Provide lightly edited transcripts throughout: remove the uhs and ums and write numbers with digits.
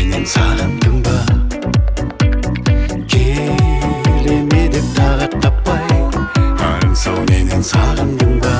менен сагындың ба? Келеме деп тагат таппай, аңсау менен сагындың ба?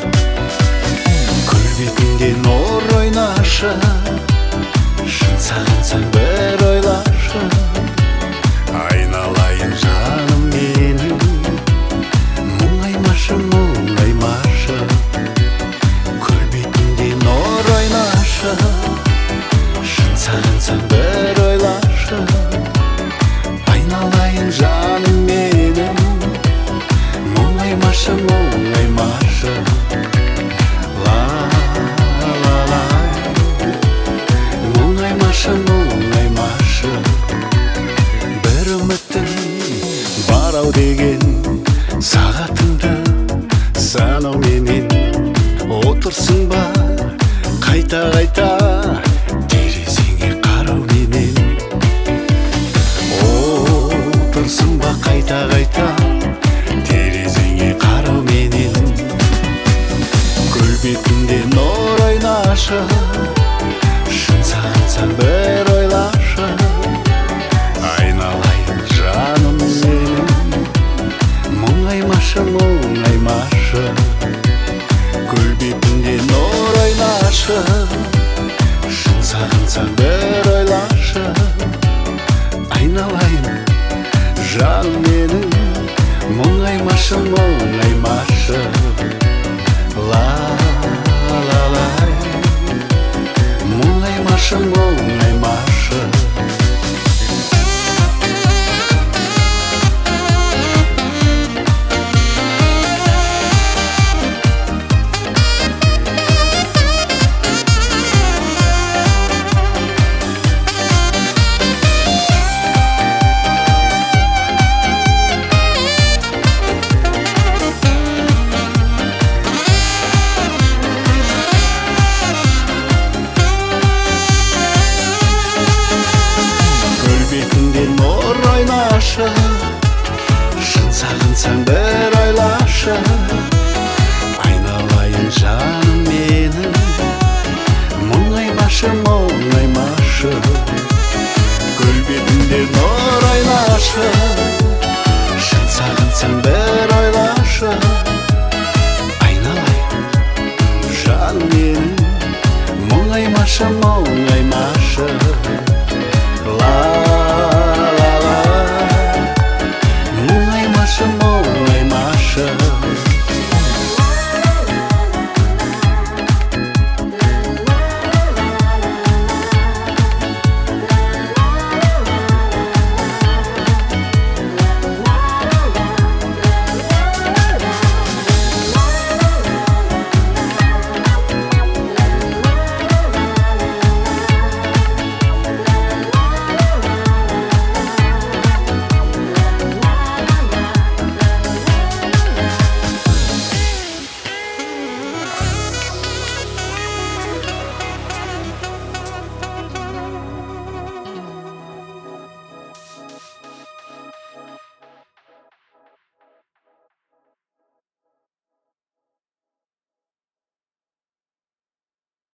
Көл бетинде нур ойнашы, шын сагынсаң бир ойлашы. Айналайын жаным менің, мұңаймашы, мұңаймашы. Көл бетинде нур ойнашы, шын сағынсаң бір ойлашы. Айналайын жаным менің, мұңаймашы, мұңаймашы. Мұңаймашы, мұңаймашы. Бір үміттің бар ау деген, сағатыңды санау менен отырсың ба? Қайта-қайта терезеңе қарау менен отырсың ба? Қайта-қайта терезеңе қарау менен. Көл бетінде нұр ойнашы, шын сағынсаң бір ойлашы. Айналайын жаным менің, мұңаймашы, мұңаймашы. Көл бетінде нұр ойнашы, шын сағынсаң бір ойлашы. Айналайын жаным менің, мұңаймашы, мұңаймашы. Ла-ла-лай, мұңаймашы, мұңаймашы. Нұр ойнашы, шын сағынсаң бір